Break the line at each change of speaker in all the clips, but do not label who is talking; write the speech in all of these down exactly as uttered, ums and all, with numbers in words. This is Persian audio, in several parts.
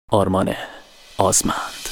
آرمان آزمند.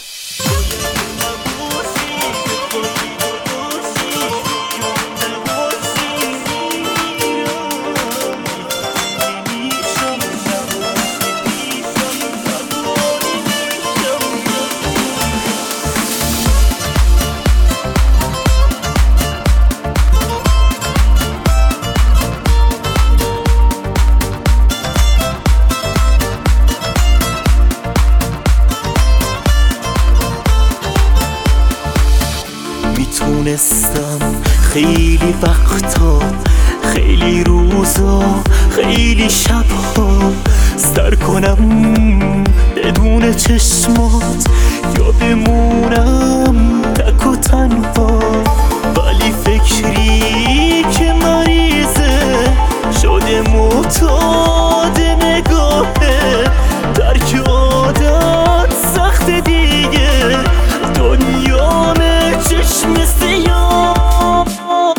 میتونستم خیلی وقتا، خیلی روزا، خیلی شبها سر کنم بدون چشمات یا بمونم تک و تنها، ولی فکری که مریضه شده معتاد نگاهه، درک عادت سخت دیگه، دنیامه چشم سیاه.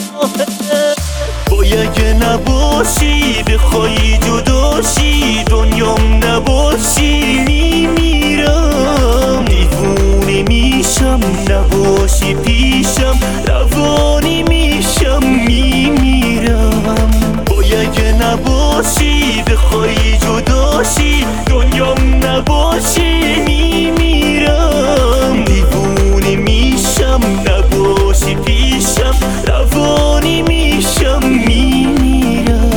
وای اگه نباشی بخوای جداشی، دنیام نباشی میمیرم، دیوونه میشم نباشی پیشم، روانی میشم میمیرم. وای اگه نباشی بخوای جداشی، دنیام نباشی میمیرم، دیوونه میشم نباشی پیشم، روانی میشم میمیرم.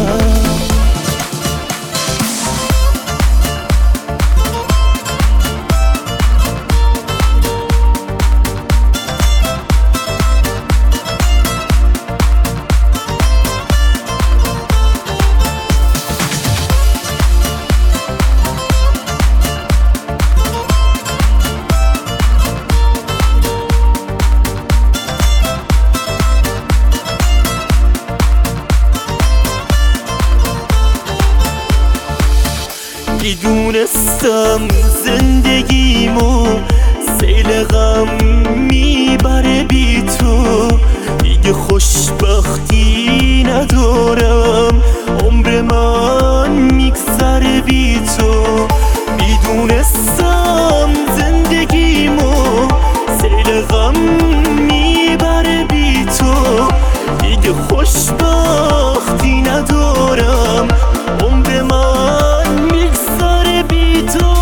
میدونستم زندگیمو سیل غم میبره بی تو، دیگه خوشبختی ندارم، عمر من میگذره بی تو. میدونستم زندگیمو سیل غم میبره بی تو، دیگه خوشبختی ندارم، عمر من میگذره بی تو.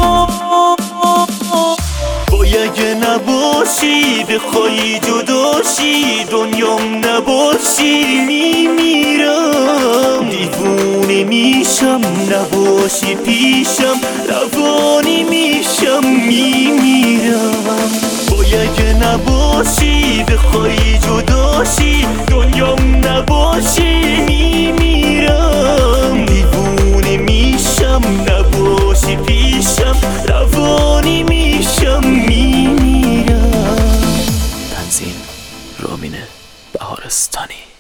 وای اگه نباشی بخوای جداشی، دنیام نباشی میمیرم، دیوونه میشم نباشی پیشم، روانی میشم میمیرم. وای اگه نباشی بخوای جداشی، دنیام نباشی میمیرم، دیوونه میشم نباشی پیشم، روانی میشم میمیرم.
تنظیم رامین بهارستانی.